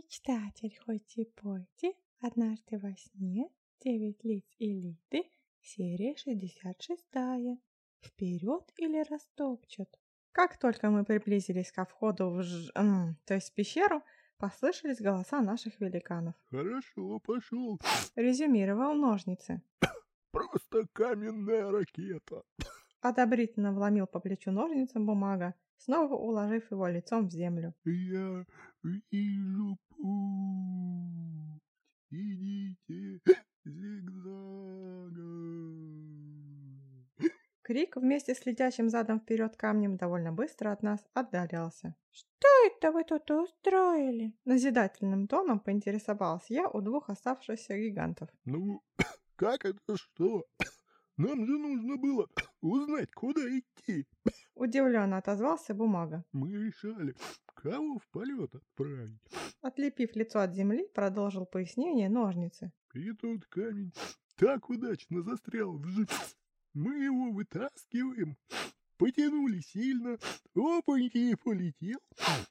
Мечтатель, хоть и пойте, однажды во сне 9 лиц элиты, серия 66. Вперед или растопчут. Как только мы приблизились ко входу то есть в пещеру, послышались голоса наших великанов. Хорошо, пошел. Резюмировал Ножницы. Просто каменная ракета. Одобрительно вломил по плечу Ножницам Бумага, снова уложив его лицом в землю. Я вижу путь. Идите зигзагом. Крик вместе с летящим задом вперед камнем довольно быстро от нас отдалялся. «Что это вы тут устроили?» Назидательным тоном поинтересовалась я у двух оставшихся гигантов. Ну, как это что? Нам же нужно было узнать, куда идти. Удивленно отозвался Бумага. Мы решали, кого в полет отправить. Отлепив лицо от земли, продолжил пояснение Ножницы. И тут камень так удачно застрял в Мы его вытаскиваем, потянули сильно, опаньки и полетел,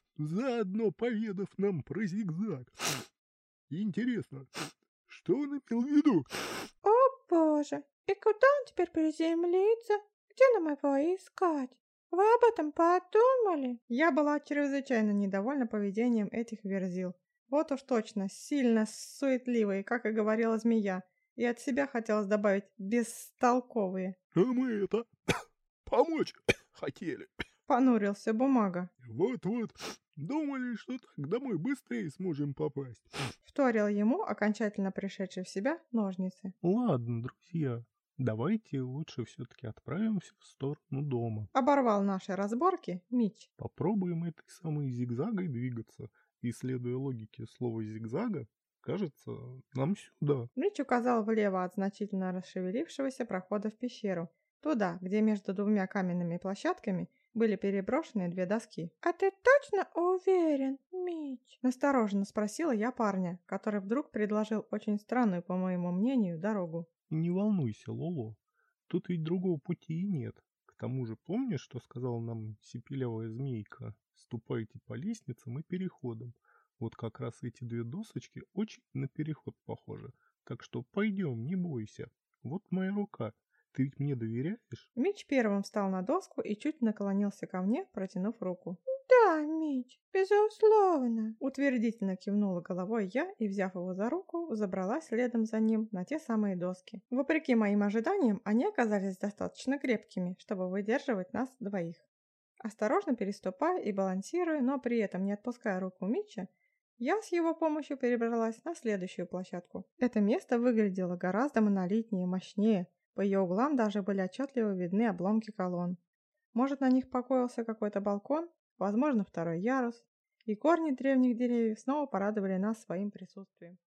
заодно поведав нам про зигзаг. Интересно, что он имел в виду? «О боже, и куда он теперь приземлится? Где нам его искать? Вы об этом подумали?» Я была чрезвычайно недовольна поведением этих верзил. Вот уж точно, сильно суетливые, как и говорила змея. И от себя хотелось добавить «бестолковые». А мы это, помочь хотели. Понурился Бумага. Вот-вот, думали, что так домой быстрее сможем попасть. Вторил ему, окончательно пришедший в себя, Ножницы. Ладно, друзья, давайте лучше все-таки отправимся в сторону дома. Оборвал наши разборки Мич. Попробуем этой самой зигзагой двигаться. И, следуя логике слова зигзага, кажется, нам сюда. Мич указал влево от значительно расшевелившегося прохода в пещеру, туда, где между двумя каменными площадками были переброшены две доски. «А ты точно уверен, Мич?» Настороженно спросила я парня, который вдруг предложил очень странную, по моему мнению, дорогу. Не волнуйся, Лоло, тут ведь другого пути и нет. К тому же, помнишь, что сказала нам сипелявая змейка? Ступайте по лестницам и переходам. Вот как раз эти две досочки очень на переход похожи. Так что пойдем, не бойся. Вот моя рука. Ты ведь мне доверяешь? Мич первым встал на доску и чуть наклонился ко мне, протянув руку. «Да, Мич, безусловно!» Утвердительно кивнула головой я и, взяв его за руку, забралась следом за ним на те самые доски. Вопреки моим ожиданиям, они оказались достаточно крепкими, чтобы выдерживать нас двоих. Осторожно переступая и балансируя, но при этом не отпуская руку Митча, я с его помощью перебралась на следующую площадку. Это место выглядело гораздо монолитнее, мощнее. По ее углам даже были отчетливо видны обломки колонн. Может, на них покоился какой-то балкон, возможно, второй ярус, и корни древних деревьев снова порадовали нас своим присутствием.